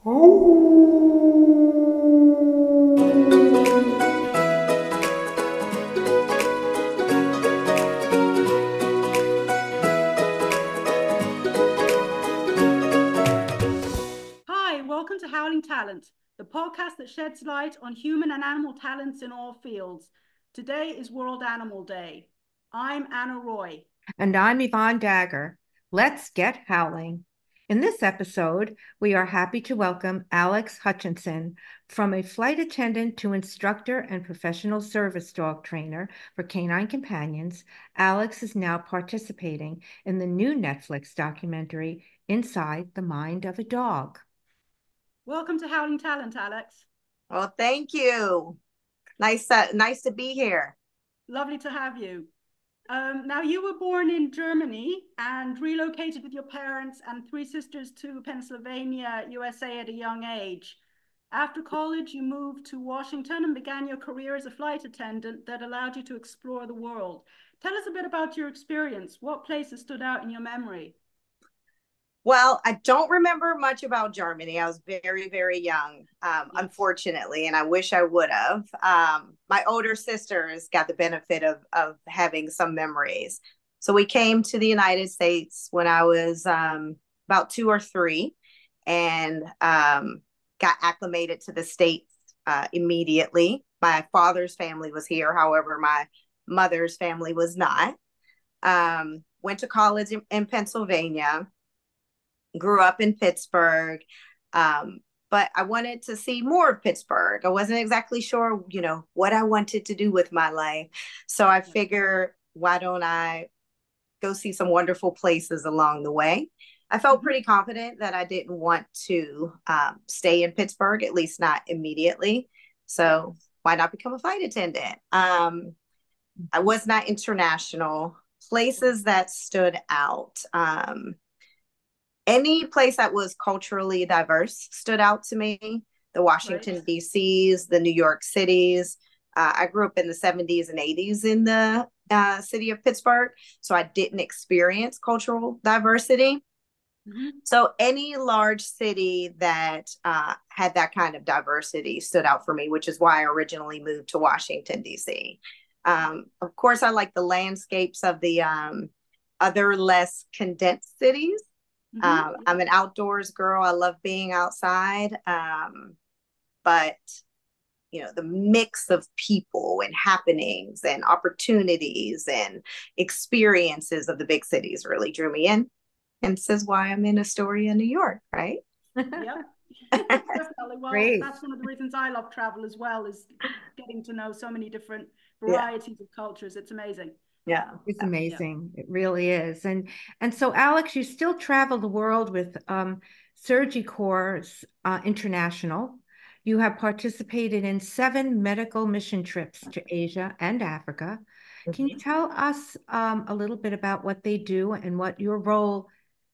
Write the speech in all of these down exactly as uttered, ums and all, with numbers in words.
Hi, welcome to Howling Talent, the podcast that sheds light on human and animal talents in all fields. Today is World Animal Day. I'm Anna Roy. And I'm Yvonne Dagger. Let's get howling. In this episode, we are happy to welcome Alex Hutchinson. From a flight attendant to instructor and professional service dog trainer for canine companions, Alex is now participating in the new Netflix documentary, Inside the Mind of a Dog. Welcome to Howling Talent, Alex. Well, thank you. Nice, uh, nice to be here. Lovely to have you. Um, now, you were born in Germany and relocated with your parents and three sisters to Pennsylvania, U S A at a young age. After college, you moved to Washington and began your career as a flight attendant that allowed you to explore the world. Tell us a bit about your experience. What places stood out in your memory? Well, I don't remember much about Germany. I was very, very young, um, unfortunately, and I wish I would have. Um, my older sisters got the benefit of, of having some memories. So we came to the United States when I was um, about two or three and um, got acclimated to the States uh, immediately. My father's family was here. However, my mother's family was not. Um, went to college in, in Pennsylvania. Grew up in Pittsburgh, um, but I wanted to see more of Pittsburgh. I wasn't exactly sure, you know, what I wanted to do with my life. So I figured, why don't I go see some wonderful places along the way? I felt pretty confident that I didn't want to um, stay in Pittsburgh, at least not immediately. So why not become a flight attendant? Um, I was not international. Places that stood out. Um, Any place that was culturally diverse stood out to me. The Washington, right. D C's, the New York cities. Uh, I grew up in the seventies and eighties in the uh, city of Pittsburgh, so I didn't experience cultural diversity. Mm-hmm. So any large city that uh, had that kind of diversity stood out for me, which is why I originally moved to Washington, D C. Um, of course, I like the landscapes of the um, other less condensed cities. Mm-hmm. Um, I'm an outdoors girl. I love being outside. Um, but, you know, the mix of people and happenings and opportunities and experiences of the big cities really drew me in. And this is why I'm in Astoria, New York, right? Yeah, definitely. Well, Great. That's one of the reasons I love travel as well, is getting to know so many different varieties yeah. of cultures. It's amazing. Yeah, it's amazing. Yeah. It really is. And and so, Alex, you still travel the world with um, SurgiCorps uh, International. You have participated in seven medical mission trips to Asia and Africa. Mm-hmm. Can you tell us um, a little bit about what they do and what your role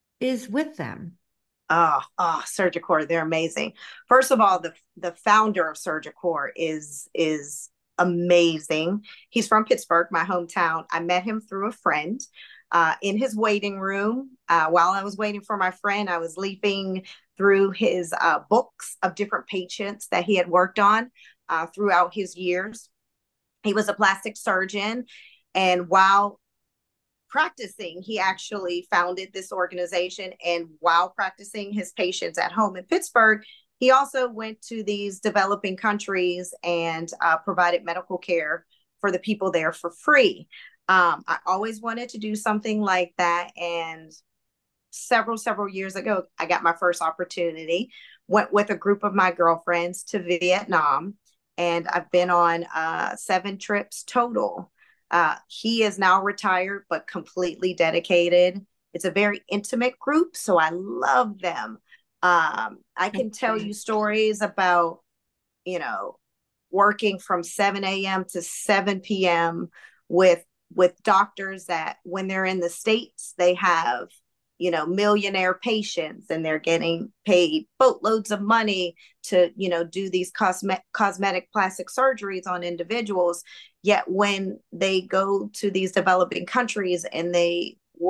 is with them? Oh, oh, SurgiCorps, they're amazing. First of all, the the founder of SurgiCorps is is amazing. He's from Pittsburgh, my hometown. I met him through a friend uh, in his waiting room. Uh, while I was waiting for my friend, I was leafing through his uh, books of different patients that he had worked on uh, throughout his years. He was a plastic surgeon, and while practicing, he actually founded this organization. And while practicing his patients at home in Pittsburgh, he also went to these developing countries and uh, provided medical care for the people there for free. Um, I always wanted to do something like that. And several, several years ago, I got my first opportunity, went with a group of my girlfriends to Vietnam. And I've been on uh, seven trips total. Uh, he is now retired, but completely dedicated. It's a very intimate group, so I love them. Um, I can tell you stories about, you know, working from seven a.m. to seven p.m. with with doctors that when they're in the States, they have, you know, millionaire patients and they're getting paid boatloads of money to, you know, do these cosme- cosmetic plastic surgeries on individuals. Yet when they go to these developing countries and they work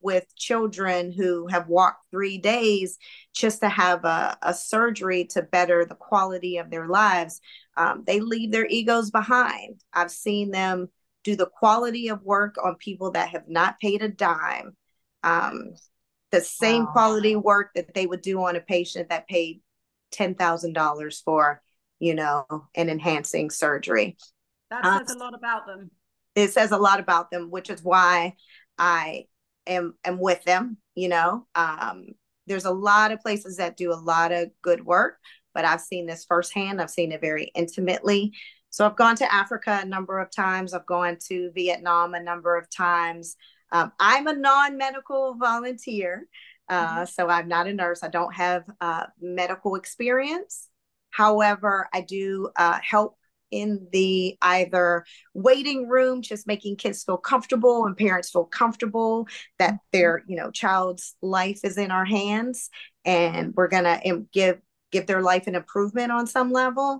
with children who have walked three days just to have a, a surgery to better the quality of their lives. Um, they leave their egos behind. I've seen them do the quality of work on people that have not paid a dime. Um, the same wow. quality work that they would do on a patient that paid ten thousand dollars for, you know, an enhancing surgery. That says um, a lot about them. It says a lot about them, which is why I am, am with them. You know, um, there's a lot of places that do a lot of good work, but I've seen this firsthand. I've seen it very intimately. So I've gone to Africa a number of times. I've gone to Vietnam a number of times. Um, I'm a non-medical volunteer. Uh, mm-hmm. So I'm not a nurse. I don't have uh, medical experience. However, I do uh, help in the either waiting room, just making kids feel comfortable and parents feel comfortable that their, you know, child's life is in our hands and we're going to give, give their life an improvement on some level.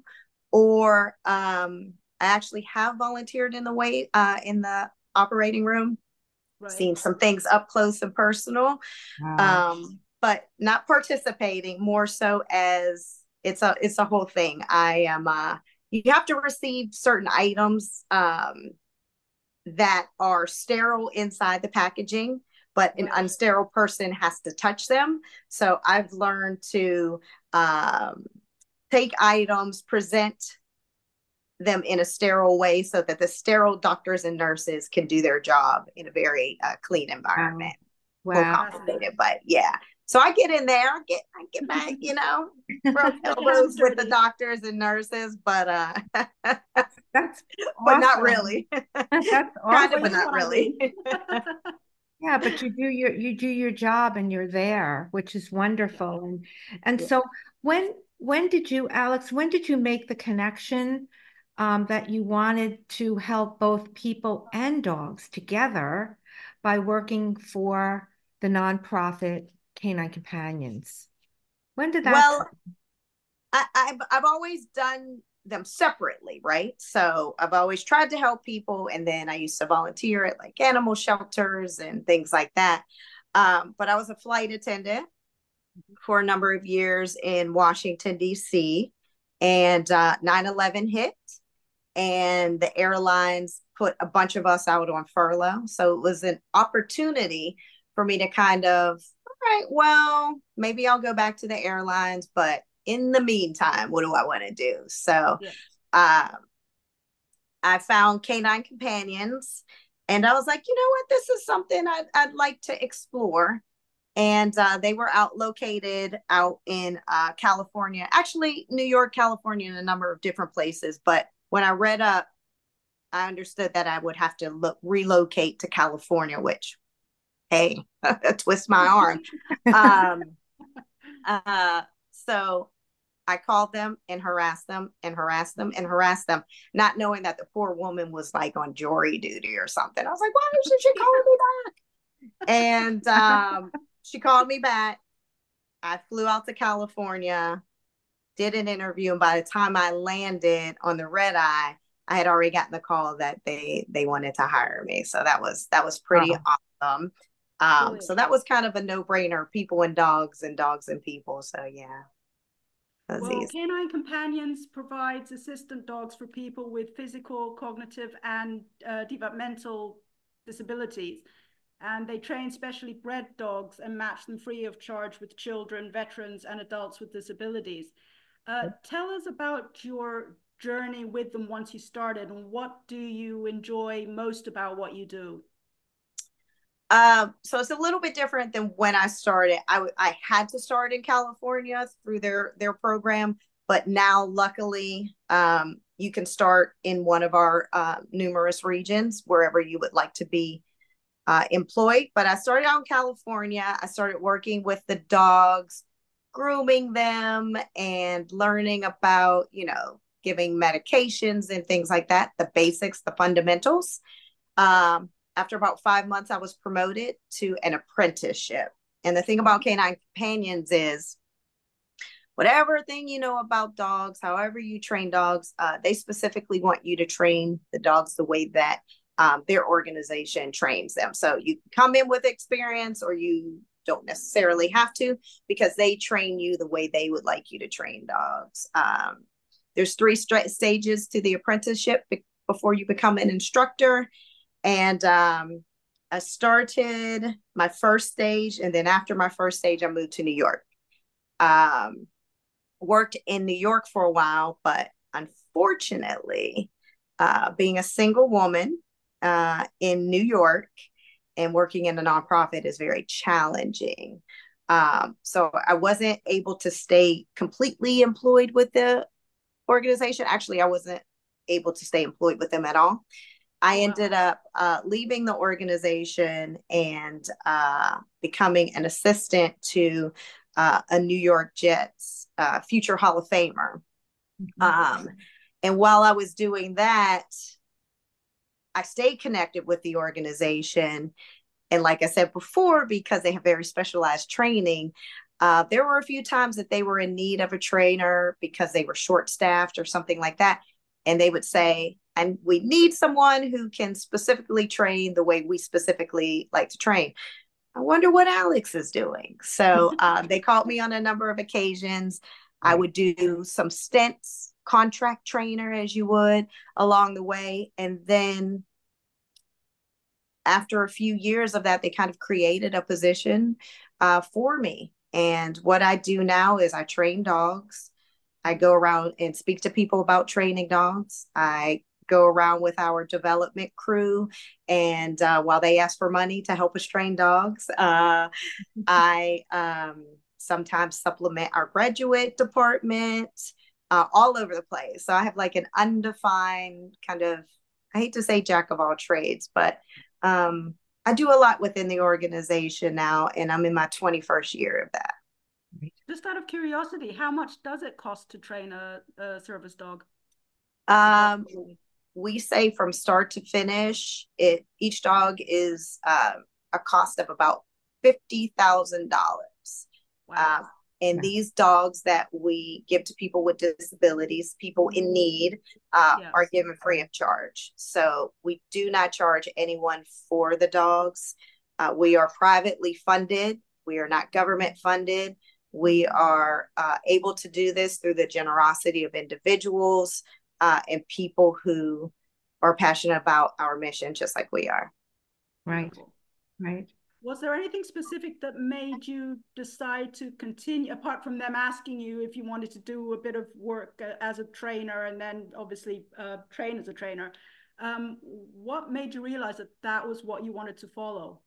Or um, I actually have volunteered in the wait, uh, in the operating room, right. Seen some things up close and personal, wow. um, but not participating, more so as it's a, it's a whole thing. I am, uh, you have to receive certain items um, that are sterile inside the packaging, but an right. unsterile person has to touch them. So I've learned to um, take items, present them in a sterile way so that the sterile doctors and nurses can do their job in a very uh, clean environment. Wow. Wow. Complicated, but yeah. So I get in there, I get, I get back, you know, rub elbows with the doctors and nurses, but uh, that's, that's but awesome. Not really. That's awesome. Kind of, but not really. Yeah, but you do your you do your job and you're there, which is wonderful. And and yeah. so when when did you, Alex? When did you make the connection um, that you wanted to help both people and dogs together by working for the nonprofit Canine Companions? When did that? Well, I, I've I've always done them separately, right? So I've always tried to help people, and then I used to volunteer at like animal shelters and things like that. Um, but I was a flight attendant for a number of years in Washington, D C, and uh, nine eleven hit, and the airlines put a bunch of us out on furlough. So it was an opportunity for me to kind of, all right, well, maybe I'll go back to the airlines, but in the meantime, what do I want to do? So yeah. um, I found Canine Companions, and I was like, you know what, this is something I'd, I'd like to explore. And uh, they were out located out in uh, California, actually New York, California, and a number of different places. But when I read up, I understood that I would have to look, relocate to California, which, hey, twist my arm. um, uh, so I called them and harassed them and harassed them and harassed them, not knowing that the poor woman was like on jury duty or something. I was like, why isn't she calling me back? And um, she called me back. I flew out to California, did an interview, and by the time I landed on the red eye, I had already gotten the call that they they wanted to hire me. So that was that was pretty wow. awesome. Um, so that was kind of a no-brainer, people and dogs and dogs and people. So yeah. Well, easy. Canine Companions provides assistant dogs for people with physical, cognitive, and uh, developmental disabilities. And they train specially bred dogs and match them free of charge with children, veterans, and adults with disabilities. Uh, tell us about your journey with them once you started, and what do you enjoy most about what you do? Um, so it's a little bit different than when I started. I, I had to start in California through their, their program, but now luckily um, you can start in one of our uh, numerous regions, wherever you would like to be uh, employed. But I started out in California. I started working with the dogs, grooming them and learning about, you know, giving medications and things like that, the basics, the fundamentals. Um, After about five months, I was promoted to an apprenticeship. And the thing about Canine Companions is whatever thing you know about dogs, however you train dogs, uh, they specifically want you to train the dogs the way that um, their organization trains them. So you come in with experience, or you don't necessarily have to, because they train you the way they would like you to train dogs. Um, there's three st- stages to the apprenticeship be- before you become an instructor. And um, I started my first stage, and then after my first stage, I moved to New York. Um, worked in New York for a while, but unfortunately, uh, being a single woman uh, in New York and working in a nonprofit is very challenging. Um, so I wasn't able to stay completely employed with the organization. Actually, I wasn't able to stay employed with them at all. I ended up uh, leaving the organization and uh, becoming an assistant to uh, a New York Jets uh, future Hall of Famer. Mm-hmm. Um, and while I was doing that, I stayed connected with the organization. And like I said before, because they have very specialized training, uh, there were a few times that they were in need of a trainer because they were short-staffed or something like that. And they would say, and we need someone who can specifically train the way we specifically like to train. I wonder what Alex is doing. So uh, they called me on a number of occasions. I would do some stints, contract trainer, as you would, along the way. And then after a few years of that, they kind of created a position uh, for me. And what I do now is I train dogs. I go around and speak to people about training dogs. I go around with our development crew, and uh, while they ask for money to help us train dogs, uh, I um, sometimes supplement our graduate department, uh, all over the place. So I have like an undefined kind of, I hate to say jack of all trades, but um, I do a lot within the organization now, and I'm in my twenty-first year of that. Just out of curiosity, how much does it cost to train a, a service dog? Um, we say from start to finish, it each dog is uh, a cost of about fifty thousand dollars. Wow. Um, and wow. These dogs that we give to people with disabilities, people in need, uh, yes. are given free of charge. So we do not charge anyone for the dogs. Uh, we are privately funded. We are not government funded. We are uh, able to do this through the generosity of individuals uh, and people who are passionate about our mission, just like we are. Right, right. Was there anything specific that made you decide to continue, apart from them asking you if you wanted to do a bit of work as a trainer and then obviously uh, train as a trainer? Um, what made you realize that that was what you wanted to follow?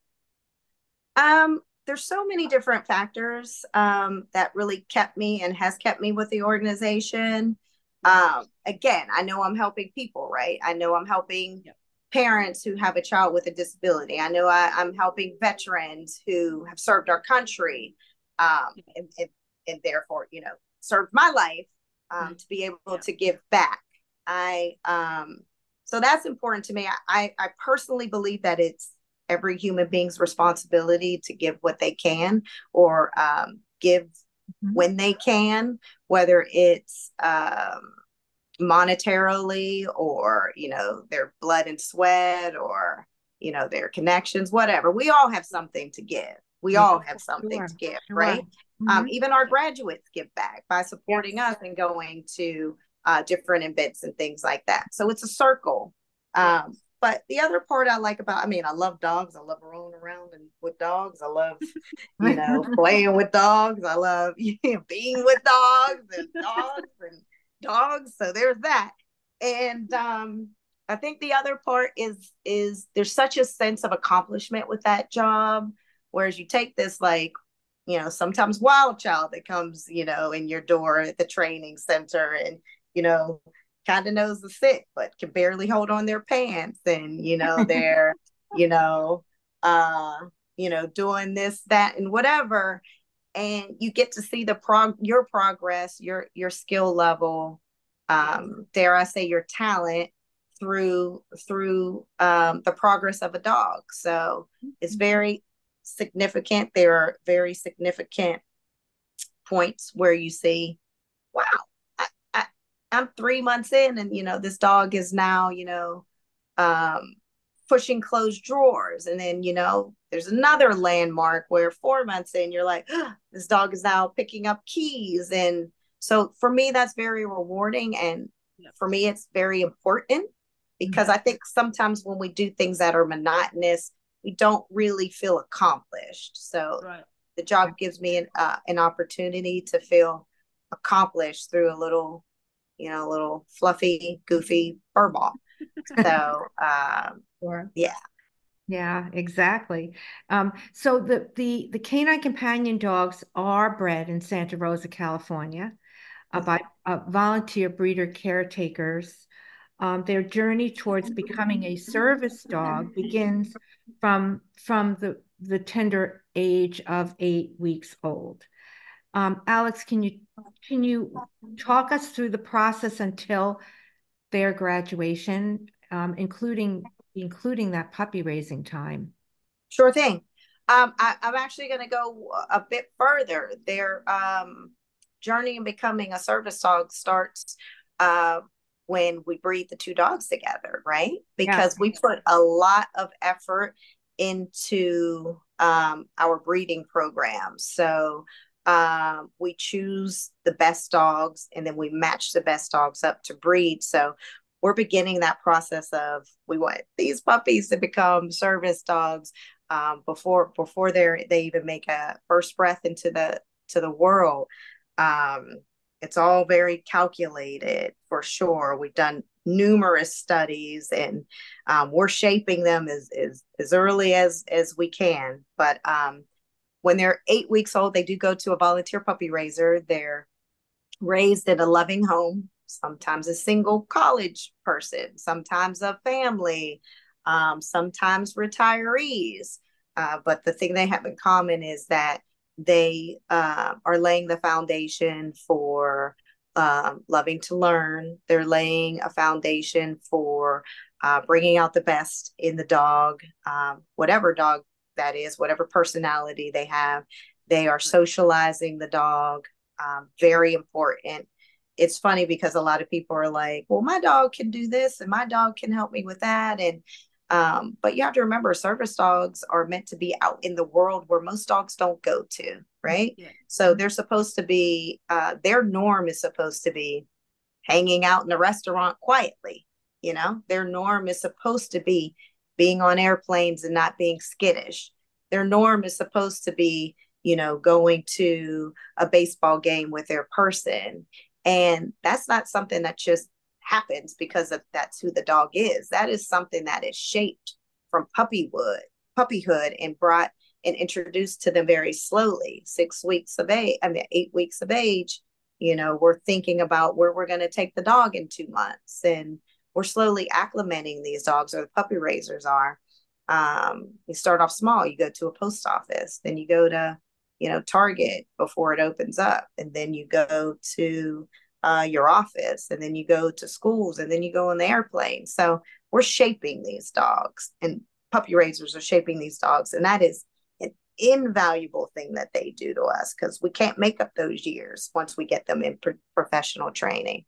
Um, there's so many different factors um, that really kept me and has kept me with the organization. Um, again, I know I'm helping people, right? I know I'm helping yeah. parents who have a child with a disability. I know I, I'm helping veterans who have served our country um, and, and, and therefore, you know, served my life um, to be able yeah. to give back. I um, so that's important to me. I, I personally believe that it's every human being's responsibility to give what they can, or um, give mm-hmm. when they can, whether it's um, monetarily or, you know, their blood and sweat or, you know, their connections, whatever. We all have something to give. We yeah, all have something sure, to give, sure. right? Mm-hmm. Um, even our graduates give back by supporting yes. us and going to uh, different events and things like that. So it's a circle. Um, yes. But the other part I like about, I mean, I love dogs. I love rolling around and with dogs. I love, you know, playing with dogs. I love you know, being with dogs and dogs and dogs. So there's that. And um, I think the other part is, is there's such a sense of accomplishment with that job. Whereas you take this, like, you know, sometimes wild child that comes, you know, in your door at the training center and, you know, kind of knows the sit, but can barely hold on their pants. And, you know, they're, you know, uh, you know, doing this, that, and whatever. And you get to see the prog your progress, your, your skill level, um, dare I say your talent through, through um, the progress of a dog. So it's very significant. There are very significant points where you see, wow, I'm three months in and, you know, this dog is now, you know, um, pushing closed drawers. And then, you know, there's another landmark where four months in, you're like, oh, this dog is now picking up keys. And so for me, that's very rewarding. And yeah. for me, it's very important because mm-hmm. I think sometimes when we do things that are monotonous, we don't really feel accomplished. So right. the job gives me an, uh, an opportunity to feel accomplished through a little, you know, a little fluffy, goofy fur ball. So, um, sure. yeah. Yeah, exactly. Um, so the, the, the canine companion dogs are bred in Santa Rosa, California, uh, by uh, volunteer breeder caretakers. Um, their journey towards becoming a service dog begins from, from the, the tender age of eight weeks old. Um, Alex, can you, can you talk us through the process until their graduation, um, including including that puppy raising time? Sure thing. Um, I, I'm actually going to go a bit further. Their um, journey in becoming a service dog starts uh, when we breed the two dogs together, right? Because yeah. we put a lot of effort into um, our breeding program. So um, we choose the best dogs and then we match the best dogs up to breed. So we're beginning that process of we want these puppies to become service dogs um, before before they they even make a first breath into the to the world. Um, it's all very calculated for sure. We've done numerous studies and um, we're shaping them as, as as early as as we can. But um, when they're eight weeks old, they do go to a volunteer puppy raiser. They're raised in a loving home, sometimes a single college person, sometimes a family, um, sometimes retirees. Uh, but the thing they have in common is that they uh, are laying the foundation for um, loving to learn. They're laying a foundation for uh, bringing out the best in the dog, um, whatever dog that is, whatever personality they have. They are socializing the dog, um, very important. It's funny because a lot of people are like, well, my dog can do this and my dog can help me with that. And, um, but you have to remember service dogs are meant to be out in the world where most dogs don't go to, right? Yeah. So they're supposed to be, uh, their norm is supposed to be hanging out in a restaurant quietly. You know, their norm is supposed to be being on airplanes and not being skittish. Their norm is supposed to be, you know, going to a baseball game with their person. And that's not something that just happens because of that's who the dog is. That is something that is shaped from puppyhood, puppyhood and brought and introduced to them very slowly. Six weeks of age, I mean, eight weeks of age, you know, we're thinking about where we're going to take the dog in two months. And we're slowly acclimating these dogs, or the puppy raisers are. Um, you start off small, you go to a post office, then you go to, you know, Target before it opens up. And then you go to uh, your office, and then you go to schools, and then you go on the airplane. So we're shaping these dogs, and puppy raisers are shaping these dogs. And that is an invaluable thing that they do to us because we can't make up those years once we get them in pro- professional training.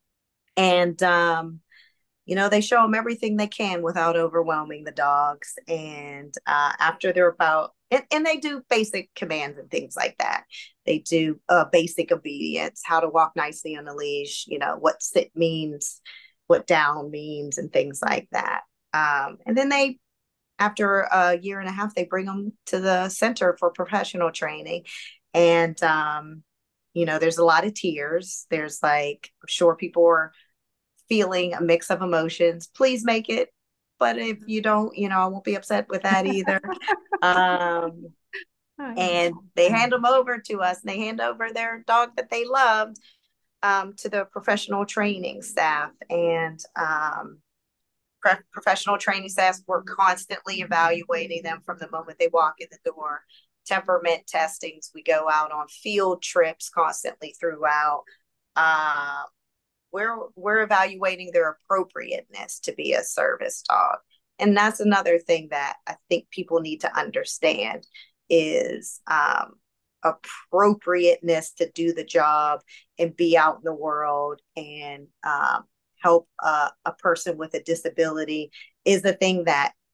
And, um, you know, they show them everything they can without overwhelming the dogs. And uh, after they're about, and, and they do basic commands and things like that. They do uh, basic obedience, how to walk nicely on a leash, you know, what sit means, what down means, and things like that. Um, and then they, after a year and a half, they bring them to the center for professional training. And, um, you know, there's a lot of tears. There's like, I'm sure people are feeling a mix of emotions. Please make it. But if you don't, you know, I won't be upset with that either. um, and they hand them over to us, and they hand over their dog that they loved um, to the professional training staff. And um, pre- professional training staff, we're constantly evaluating them from the moment they walk in the door. Temperament testings. We go out on field trips constantly throughout. Uh, we're we're evaluating their appropriateness to be a service dog. And that's another thing that I think people need to understand is um, appropriateness to do the job and be out in the world and um, help uh, a person with a disability is the thing that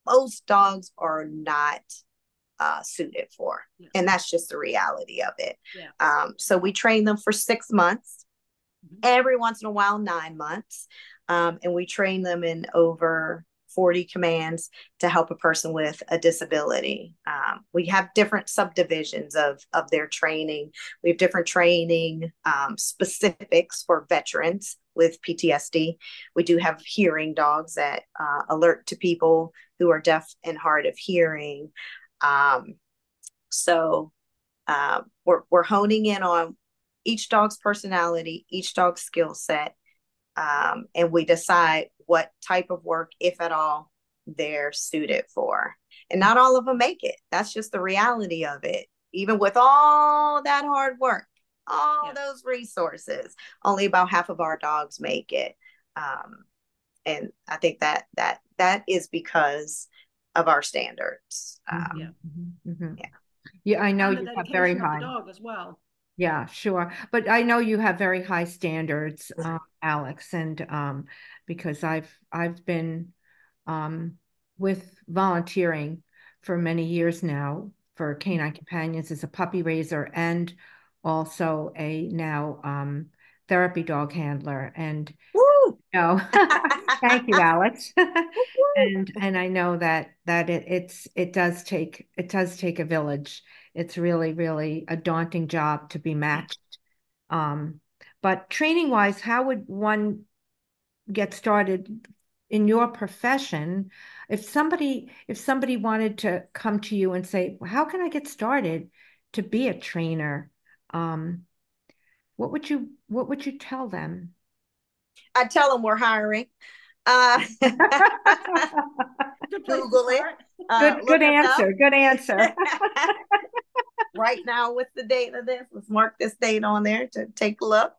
most dogs are not uh, suited for. Yeah. And that's just the reality of it. Yeah. Um, so we train them for six months, mm-hmm. every once in a while, nine months. Um, and we train them in over forty commands to help a person with a disability. Um, we have different subdivisions of, of their training. We have different training um, specifics for veterans with P T S D. We do have hearing dogs that uh, alert to people who are deaf and hard of hearing. Um, so uh, we're, we're honing in on each dog's personality, each dog's skill set, um, and we decide what type of work, if at all, they're suited for. And not all of them make it. That's just the reality of it. Even with all that hard work, all yeah. those resources, only about half of our dogs make it. Um, and I think that that that is because of our standards. Um, yeah. Mm-hmm. yeah, yeah. I know you have very high dog as well. Yeah, sure. But I know you have very high standards, uh, Alex, and um, because I've I've been um, with volunteering for many years now for Canine Companions as a puppy raiser and also a now um, therapy dog handler. And Woo! no, thank you, Alex. and and I know that that it it's it does take it does take a village. It's really, really a daunting job to be matched. Um, but training wise, how would one get started in your profession? If somebody, if somebody wanted to come to you and say, well, how can I get started to be a trainer? Um, what would you, what would you tell them? I tell them we're hiring. Uh, Google it. Uh, good good answer. Good answer. Right now with the date of this, let's mark this date on there to take a look.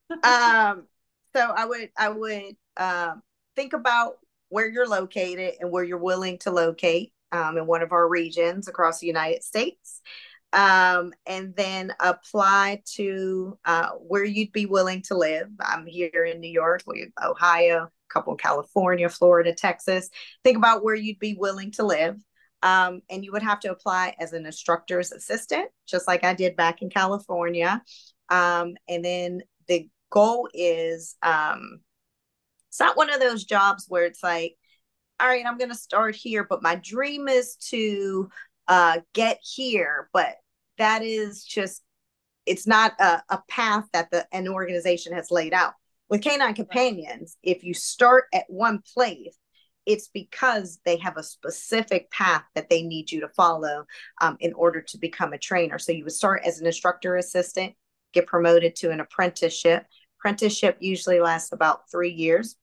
Um, so I would I would um, think about where you're located and where you're willing to locate um, in one of our regions across the United States. Um, and then apply to uh, where you'd be willing to live. I'm here in New York, we have Ohio, a couple in California, Florida, Texas. Think about where you'd be willing to live. Um, and you would have to apply as an instructor's assistant, just like I did back in California. Um, and then the goal is, um, it's not one of those jobs where it's like, all right, I'm going to start here, but my dream is to uh, get here. But that is just, it's not a, a path that the an organization has laid out. With Canine Companions, if you start at one place, it's because they have a specific path that they need you to follow um, in order to become a trainer. So you would start as an instructor assistant, get promoted to an apprenticeship. Apprenticeship usually lasts about three years,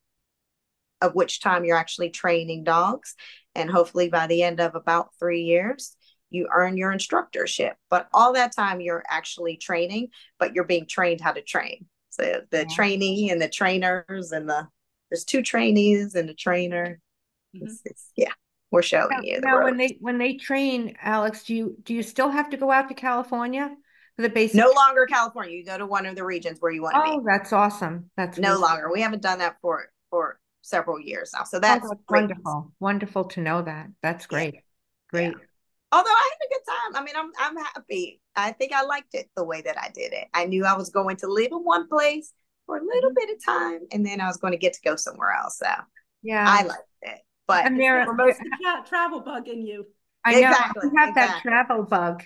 of which time you're actually training dogs. And hopefully by the end of about three years, you earn your instructorship. But all that time you're actually training, but you're being trained how to train. So the yeah. trainee and the trainers and the, there's two trainees and a trainer. Mm-hmm. It's, it's, yeah, we're showing now, you. The now, when they when they train, Alex, do you do you still have to go out to California for the basic? No longer California. You go to one of the regions where you want to oh, be. Oh, that's awesome. That's no really longer. We haven't done that for for several years now. So that's, oh, that's wonderful. Wonderful to know that. That's great. Yeah. Great. Yeah. Although I had a good time. I mean, I'm I'm happy. I think I liked it the way that I did it. I knew I was going to live in one place for a little mm-hmm. bit of time, and then I was going to get to go somewhere else. So yeah, I liked it. But and there, most the tra travel bug in you. I know exactly, you have exactly. that travel bug.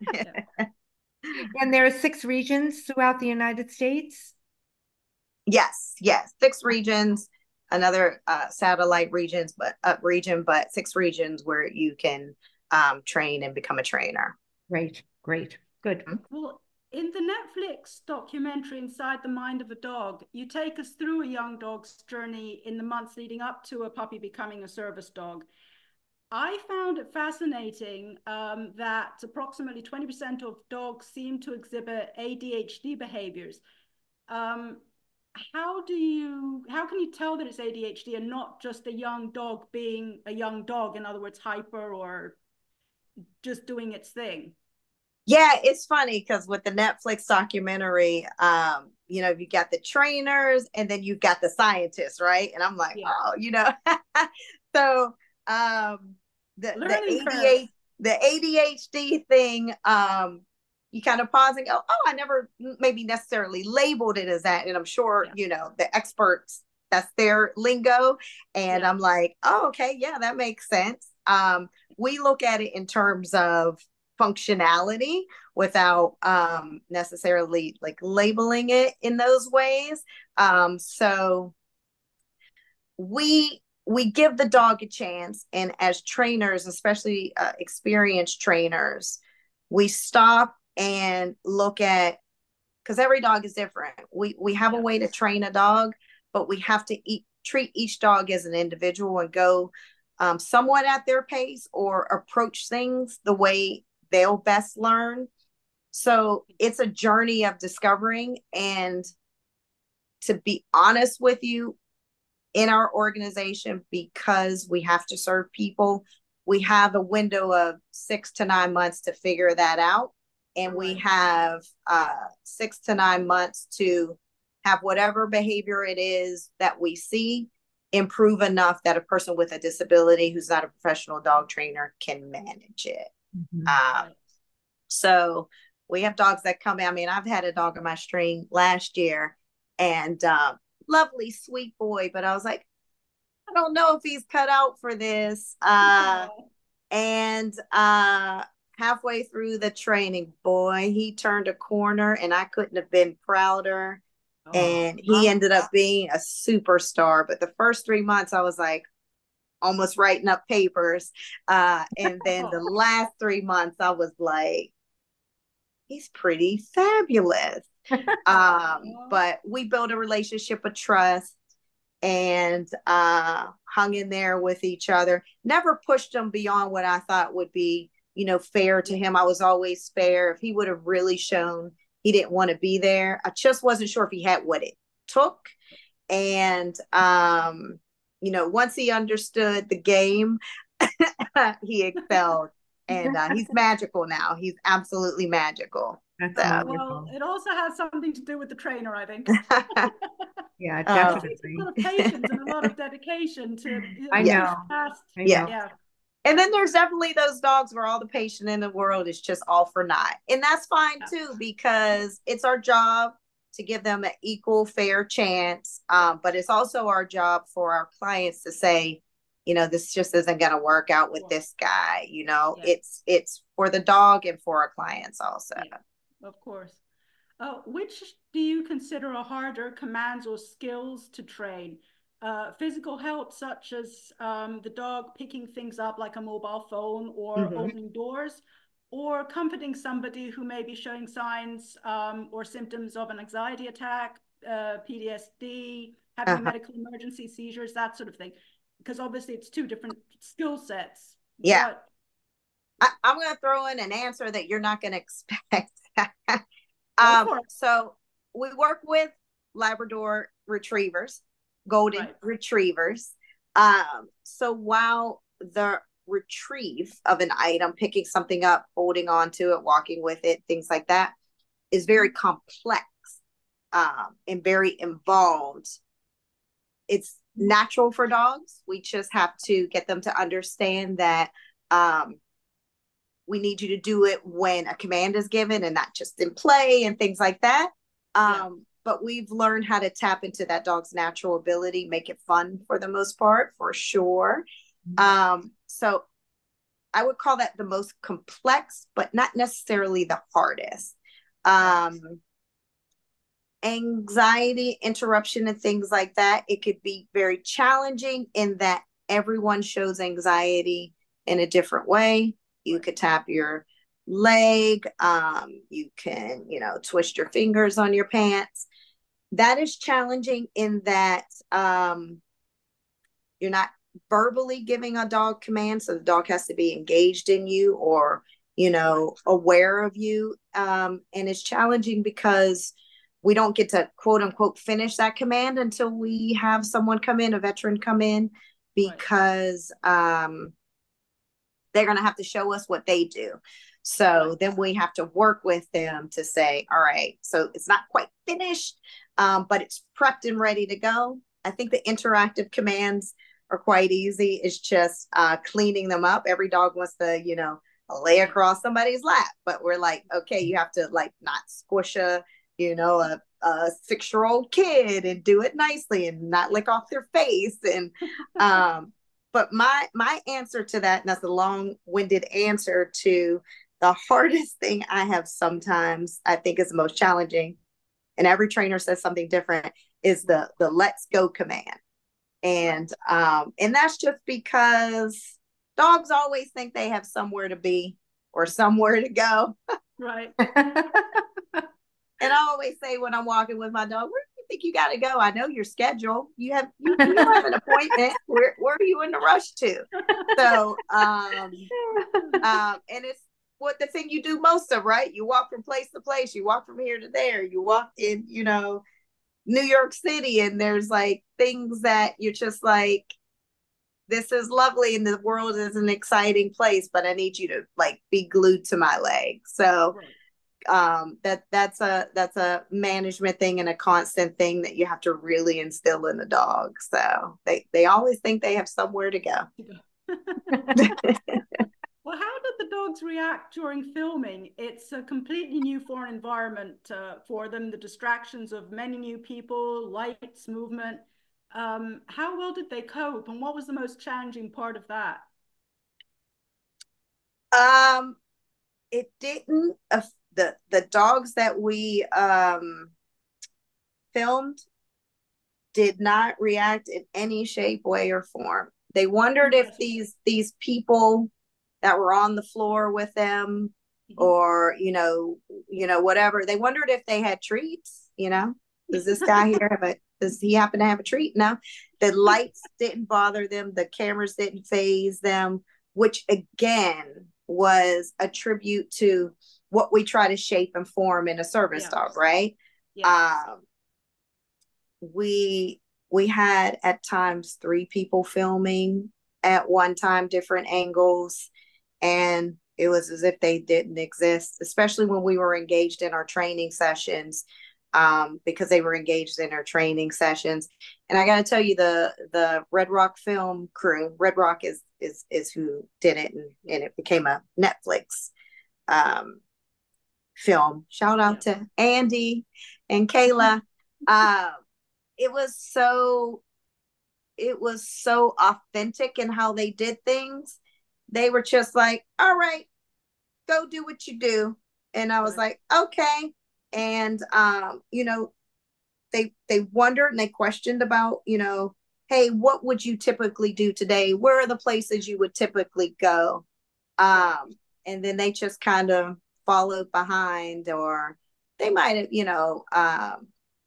And there are six regions throughout the United States. Yes, yes, six regions. Another uh, satellite regions, but uh, region, but six regions where you can um, train and become a trainer. Great, great, good. Well, in the Netflix documentary Inside the Mind of a Dog, you take us through a young dog's journey in the months leading up to a puppy becoming a service dog. I found it fascinating um, that approximately twenty percent of dogs seem to exhibit A D H D behaviors. Um, how do you, how can you tell that it's A D H D and not just a young dog being a young dog, in other words, hyper or just doing its thing? Yeah, it's funny because with the Netflix documentary, um, you know, you got the trainers and then you've got the scientists, right? And I'm like, yeah. oh, you know, so um, the the Learning A D H curve. the A D H D thing, um, you kind of pause and go, oh, I never maybe necessarily labeled it as that. And I'm sure, Yeah. you know, the experts, that's their lingo. And Yeah. I'm like, oh, okay, yeah, that makes sense. Um, we look at it in terms of functionality without um, necessarily like labeling it in those ways. Um, so we we give the dog a chance, and as trainers, especially uh, experienced trainers, we stop and look at, because every dog is different. We we have Yeah. a way to train a dog, but we have to eat, treat each dog as an individual and go um, somewhat at their pace or approach things the way they'll best learn. So it's a journey of discovering. And to be honest with you, in our organization, because we have to serve people, we have a window of six to nine months to figure that out. And we have uh, six to nine months to have whatever behavior it is that we see improve enough that a person with a disability who's not a professional dog trainer can manage it. Mm-hmm. Um, so we have dogs that come in. I mean, I've had a dog on my string last year, and um, lovely, sweet boy, but I was like, I don't know if he's cut out for this. Uh, and uh, halfway through the training, boy, he turned a corner, and I couldn't have been prouder. Oh, and he ended up being a superstar. But the first three months, I was like almost writing up papers. Uh, and then the last three months, I was like, he's pretty fabulous. um, but we built a relationship of trust and uh, hung in there with each other. Never pushed him beyond what I thought would be, you know, fair to him. I was always fair. If he would have really shown he didn't want to be there, I just wasn't sure if he had what it took. And, um, you know, once he understood the game, he excelled. And uh, he's magical now. He's absolutely magical. That's so. Well, it also has something to do with the trainer, I think. Yeah, definitely. It takes a lot of patience and a lot of dedication to. You know, I know. fast. I yeah. know. Yeah. And then there's definitely those dogs where all the patience in the world is just all for naught. And that's fine too, because it's our job to give them an equal, fair chance. Um, but it's also our job for our clients to say, you know, this just isn't going to work out with this guy. You know, yeah. it's it's for the dog and for our clients also. Yeah, of course. Uh, which do you consider a harder commands or skills to train? Uh, physical help, such as um, the dog picking things up like a mobile phone or mm-hmm. opening doors, or comforting somebody who may be showing signs um, or symptoms of an anxiety attack, uh, P T S D, having uh-huh. a medical emergency, seizures, that sort of thing. Because obviously it's two different skill sets. Yeah. But... I, I'm going to throw in an answer that you're not going to expect. um, so we work with Labrador retrievers, golden right. retrievers. Um, so while the retrieve of an item, picking something up, holding on to it, walking with it, things like that, is very complex um, and very involved. It's natural for dogs. We just have to get them to understand that um, we need you to do it when a command is given and not just in play and things like that. Um, yeah. But we've learned how to tap into that dog's natural ability, make it fun for the most part, for sure. Mm-hmm. Um, so I would call that the most complex, but not necessarily the hardest. Um, anxiety, interruption, and things like that, it could be very challenging in that everyone shows anxiety in a different way. You could tap your leg, um, you can, you know, twist your fingers on your pants. That is challenging in that um, you're not verbally giving a dog commands, so the dog has to be engaged in you or, you know, aware of you. Um, and it's challenging because we don't get to quote unquote finish that command until we have someone come in, a veteran come in, because right. um, they're going to have to show us what they do. So right. then we have to work with them to say, all right, so it's not quite finished, um, but it's prepped and ready to go. I think the interactive commands are quite easy. It's just uh, cleaning them up. Every dog wants to, you know, lay across somebody's lap, but we're like, okay, you have to like not squish a, you know, a, a six-year-old kid and do it nicely and not lick off their face. And um, but my my answer to that, and that's a long-winded answer to the hardest thing I have sometimes, I think is the most challenging, and every trainer says something different, is the the let's go command. And um, and that's just because dogs always think they have somewhere to be or somewhere to go. Right. And I always say when I'm walking with my dog, where do you think you got to go? I know your schedule. You have you, you have an appointment. Where where are you in a rush to? So um, um, and it's what the thing you do most of, right? You walk from place to place. You walk from here to there. You walk in, you know, New York City, and there's like things that you're just like, this is lovely and the world is an exciting place, but I need you to like be glued to my leg. So um that that's a that's a management thing and a constant thing that you have to really instill in the dog. So they they always think they have somewhere to go. Well, how did the dogs react during filming? It's a completely new foreign environment uh, for them, the distractions of many new people, lights, movement. Um, how well did they cope, and what was the most challenging part of that? Um, it didn't. Uh, the the dogs that we um filmed did not react in any shape, way, or form. They wondered if these these people that were on the floor with them, mm-hmm. or you know, you know, whatever. They wondered if they had treats. You know, does this guy here have a? Does he happen to have a treat? No. The lights didn't bother them. The cameras didn't phase them, which again was a tribute to what we try to shape and form in a service yeah. dog, right? Yeah. Um, we we had at times three people filming at one time, different angles, and it was as if they didn't exist, especially when we were engaged in our training sessions, um, because they were engaged in our training sessions. And I got to tell you, the the Red Rock film crew, Red Rock is is is who did it, and, and it became a Netflix um, film. Shout out yeah. to Andy and Kayla. um, it was so it was so authentic in how they did things. They were just like, all right, go do what you do. And I was right. like, okay. And, um, you know, they, they wondered and they questioned about, you know, hey, what would you typically do today? Where are the places you would typically go? Um, and then they just kind of followed behind, or they might have, you know, um,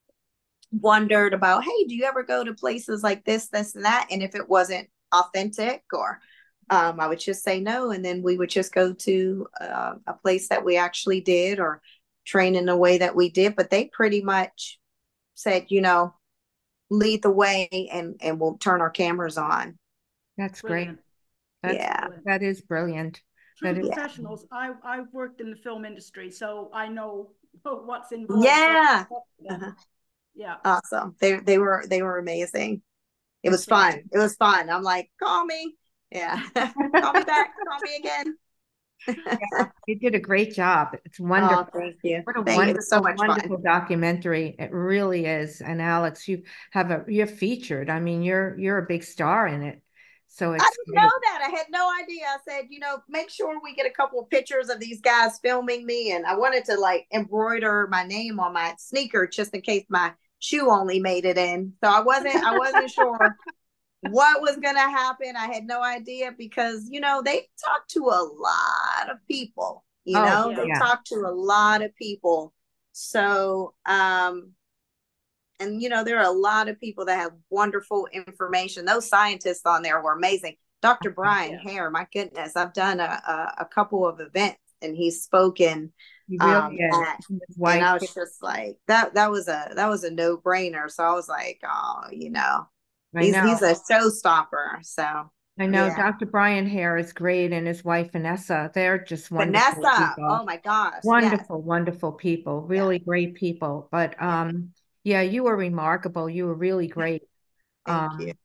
wondered about, hey, do you ever go to places like this, this, and that? And if it wasn't authentic, or um, I would just say no. And then we would just go to uh, a place that we actually did, or train in a way that we did. But they pretty much said, you know, lead the way, and, and we'll turn our cameras on. That's great. That's, yeah. That is brilliant. True that professionals. Is... I, I've worked in the film industry, so I know what's involved. Yeah. Uh-huh. Yeah. Awesome. They they were they were amazing. It was fun. It was fun. I'm like, call me. Yeah. Call me back. Call me again. Yeah, you did a great job. It's wonderful. Oh, thank you. What a thank wonderful, you. So much wonderful fun. documentary. It really is. And Alex, you have a you're featured. I mean, you're you're a big star in it. So it's I didn't know that. I had no idea. I said, you know, make sure we get a couple of pictures of these guys filming me. And I wanted to like embroider my name on my sneaker just in case my shoe only made it in. So I wasn't, I wasn't sure what was going to happen. I had no idea because, you know, they talk to a lot of people, you oh, know, yeah. they yeah. talk to a lot of people. So, um, and, you know, there are a lot of people that have wonderful information. Those scientists on there were amazing. Doctor Brian yeah. Hare, my goodness, I've done a, a, a couple of events and he's spoken. He really um, at, and I was just like, that, that was a, that was a no brainer. So I was like, oh, you know, I he's, know. he's a showstopper. So I know yeah. Doctor Brian Hare is great, and his wife Vanessa, they're just wonderful Vanessa, people. oh my gosh. Wonderful, yes. wonderful people, really yeah. great people. But um, yeah. yeah, you were remarkable. You were really great. Thank um, you.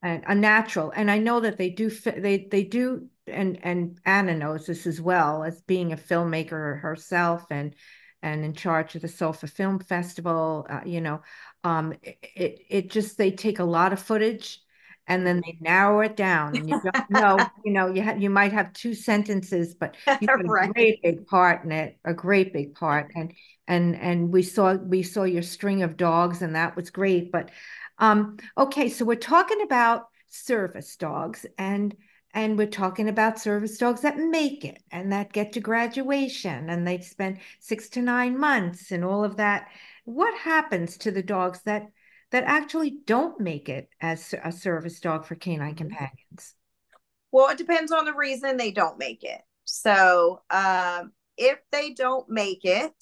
and a natural. And I know that they do they they do and and Anna knows this as well, as being a filmmaker herself and and in charge of the Sofa Film Festival. Uh, you know, um, it it just they take a lot of footage and then they narrow it down, and you don't know, you know, you ha you might have two sentences, but you have a Right. great big part in it, a great big part. And and and we saw we saw your string of dogs, and that was great. But um, okay, so we're talking about service dogs, and and we're talking about service dogs that make it and that get to graduation and they spend six to nine months and all of that. What happens to the dogs that that actually don't make it as a service dog for canine companions? Well, it depends on the reason they don't make it. So um, if they don't make it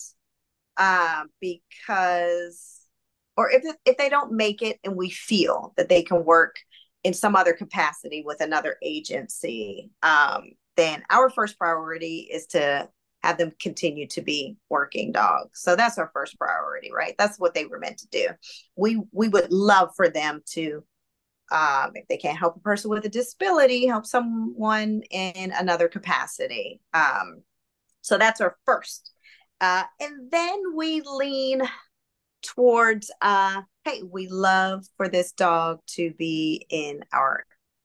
uh, because, or if, if they don't make it and we feel that they can work in some other capacity with another agency, um, then our first priority is to have them continue to be working dogs. So that's our first priority, right? That's what they were meant to do. We we would love for them to, um, if they can't help a person with a disability, help someone in another capacity. Um, so that's our first. Uh, and then we lean towards, uh, hey, we love for this dog to be in our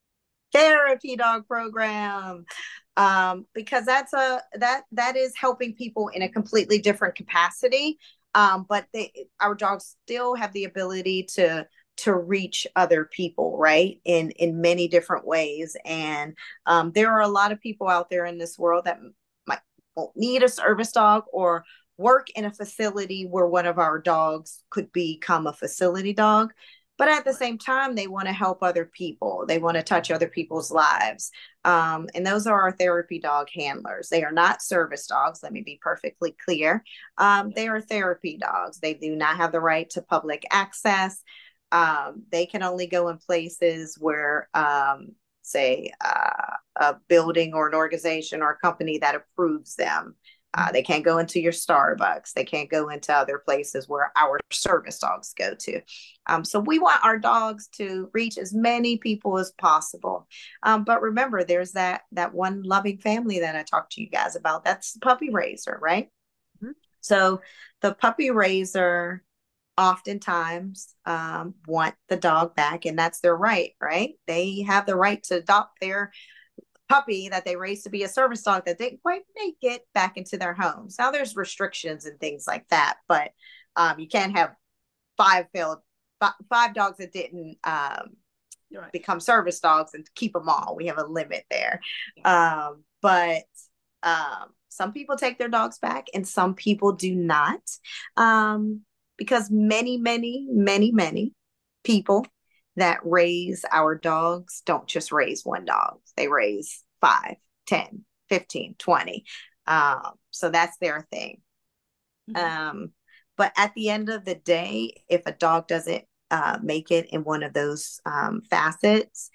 therapy dog program, um, because that's a that that is helping people in a completely different capacity. Um, but they, our dogs still have the ability to to reach other people, right? In in many different ways. And um, there are a lot of people out there in this world that might won't need a service dog or work in a facility where one of our dogs could become a facility dog. But at the same time, they want to help other people. They want to touch other people's lives. Um, and those are our therapy dog handlers. They are not service dogs. Let me be perfectly clear. Um, they are therapy dogs. They do not have the right to public access. Um, they can only go in places where, um, say, uh, a building or an organization or a company that approves them. Uh, they can't go into your Starbucks. They can't go into other places where our service dogs go to. Um, so we want our dogs to reach as many people as possible. Um, but remember, there's that that one loving family that I talked to you guys about. That's the puppy raiser, right? Mm-hmm. So the puppy raiser oftentimes um, want the dog back, and that's their right, right? They have the right to adopt their puppy that they raised to be a service dog that didn't quite make it back into their homes. Now there's restrictions and things like that, but um, you can't have five failed five dogs that didn't um, right. become service dogs and keep them all. We have a limit there. Um, but um, some people take their dogs back and some people do not, um, because many, many, many, many people that raise our dogs don't just raise one dog. They raise five, ten, fifteen, twenty. Um, so that's their thing. Mm-hmm. Um, but at the end of the day, if a dog doesn't uh, make it in one of those um, facets,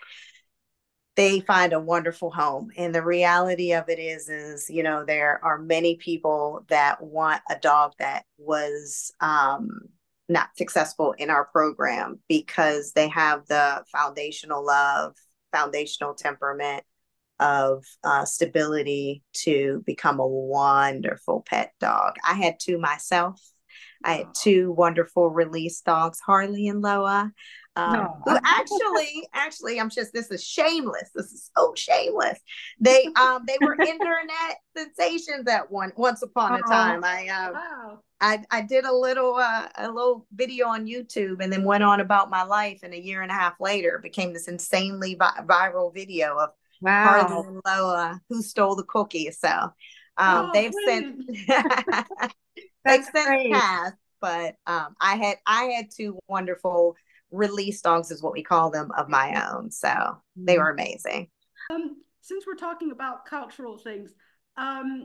they find a wonderful home. And the reality of it is, is, you know, there are many people that want a dog that was um, not successful in our program because they have the foundational love, foundational temperament of uh, stability to become a wonderful pet dog. I had two myself. I had two wonderful release dogs, Harley and Loa, um, no. who actually, actually, I'm just, this is shameless. This is so shameless. They, um, they were internet sensations at one, once upon a time. I, uh, wow. I, I did a little, uh, a little video on YouTube and then went on about my life. And a year and a half later, it became this insanely vi- viral video of wow. Harley and Loa, who stole the cookie. So, um, oh, they've sent, they've since passed, but um, I had I had two wonderful release dogs, is what we call them, of my own. So mm-hmm. they were amazing. Um, since we're talking about cultural things, um,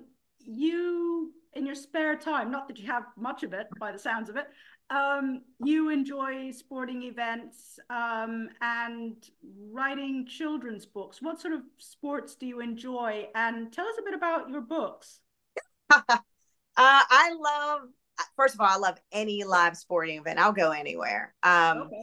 you in your spare time, not that you have much of it by the sounds of it, um, you enjoy sporting events um, and writing children's books. What sort of sports do you enjoy? And tell us a bit about your books. uh, I love, first of all, I love any live sporting event. I'll go anywhere. Um, okay.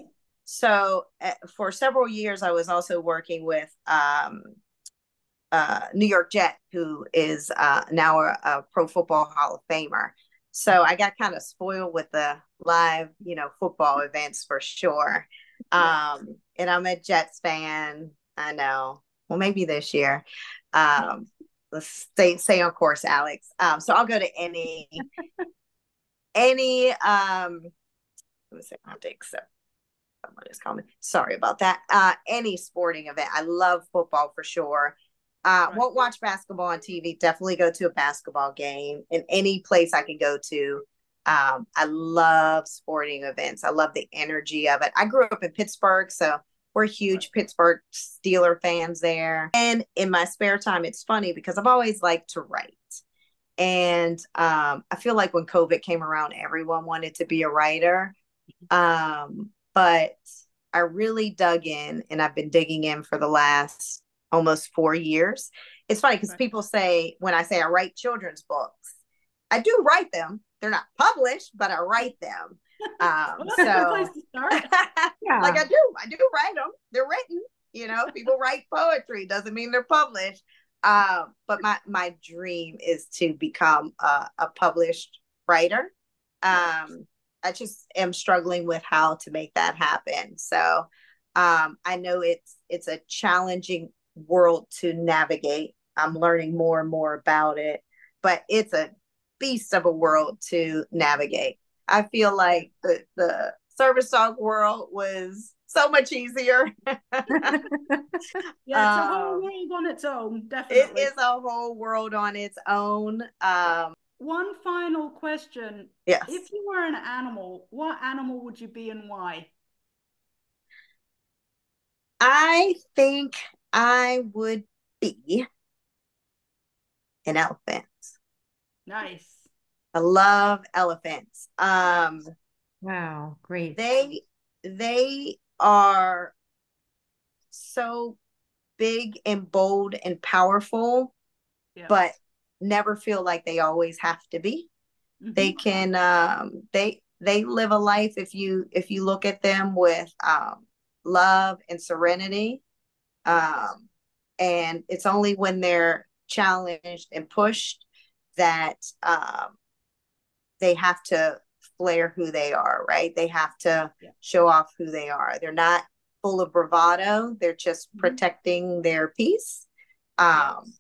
so uh, for several years, I was also working with um, uh, New York Jet, who is uh, now a, a Pro Football Hall of Famer. So I got kind of spoiled with the live, you know, football events for sure. Um, and I'm a Jets fan. I know. Well, maybe this year. Um, let's stay stay on course, Alex. Um, so I'll go to any any um let me say I have to accept someone is calling. Sorry about that. Uh any sporting event. I love football for sure. Uh right. Won't watch basketball on T V. Definitely go to a basketball game in any place I can go to. Um, I love sporting events. I love the energy of it. I grew up in Pittsburgh, so we're huge right. Pittsburgh Steeler fans there. And in my spare time, it's funny because I've always liked to write. And um, I feel like when COVID came around, everyone wanted to be a writer. Um, but I really dug in, and I've been digging in for the last almost four years. It's funny because right. people say, when I say I write children's books, I do write them. They're not published, but I write them. Um, well, so, yeah. like I do, I do write them. They're written. You know, people write poetry. Doesn't mean they're published. Uh, but my my dream is to become a, a published writer. Um, I just am struggling with how to make that happen. So um, I know it's it's a challenging world to navigate. I'm learning more and more about it, but it's a beast of a world to navigate. I feel like the, the service dog world was so much easier. Yeah, it's a whole world on its own, definitely. It is a whole world on its own. Um, One final question. Yes. If you were an animal, what animal would you be and why? I think I would be an elephant. Nice. I love elephants. Um, wow, great. They they are so big and bold and powerful, yeah. but never feel like they always have to be. Mm-hmm. They can um, they they live a life if you if you look at them with um, love and serenity. Um, and it's only when they're challenged and pushed that um, they have to flare who they are, right? They have to yeah. show off who they are. They're not full of bravado. They're just mm-hmm. protecting their peace. Um, yes.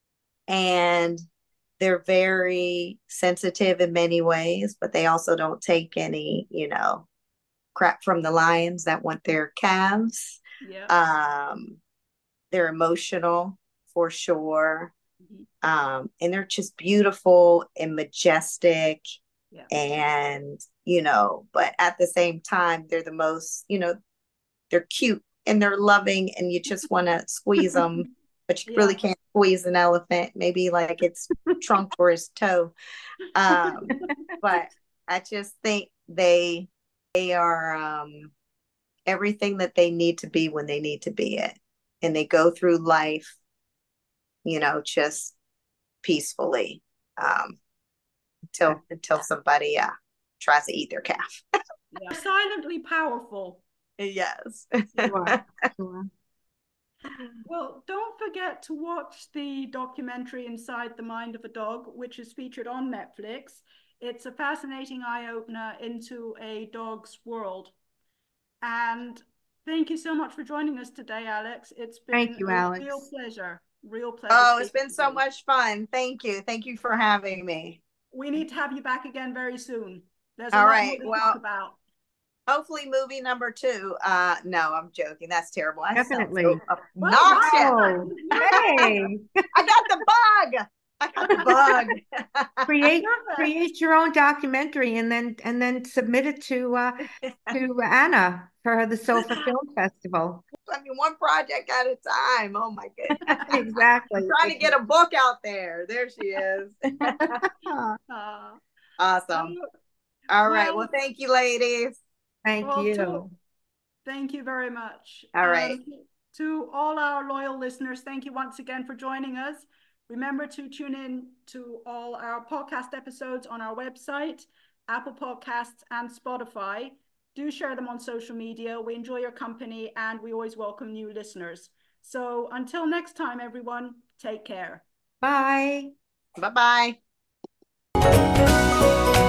And they're very sensitive in many ways, but they also don't take any, you know, crap from the lions that want their calves. Yeah. Um, they're emotional for sure. Mm-hmm. Um, and they're just beautiful and majestic. Yeah. And, you know, but at the same time, they're the most, you know, they're cute and they're loving and you just want to squeeze them, but you yeah. really can't squeeze an elephant, maybe like its trunk or its toe. Um, but I just think they, they are um, everything that they need to be when they need to be it. And they go through life, you know, just peacefully. Um, until until somebody uh, tries to eat their calf. Yeah. Silently powerful. Yes. Sure. Sure. Well, don't forget to watch the documentary Inside the Mind of a Dog, which is featured on Netflix. It's a fascinating eye-opener into a dog's world. And thank you so much for joining us today, Alex. It's been thank you, a Alex. real pleasure. Real pleasure. Oh, it's been so much fun. Thank you. Thank you for having me. We need to have you back again very soon. There's a All lot right. more to well, talk about. Hopefully movie number two. Uh, no, I'm joking. That's terrible. I Definitely. So obnoxious. Wow. Hey. I got the bug. I got the bug. create create your own documentary and then and then submit it to uh, to Anna for the Sofa Film Festival. I mean, one project at a time. Oh my goodness. Exactly. I'm trying to get a book out there. There she is. Awesome. All well, right. Well, thank you, ladies. Thank well, you. To, thank you very much. All right. Um, to all our loyal listeners, thank you once again for joining us. Remember to tune in to all our podcast episodes on our website, Apple Podcasts, and Spotify. Do share them on social media. We enjoy your company and we always welcome new listeners. So until next time, everyone, take care. Bye. Bye-bye.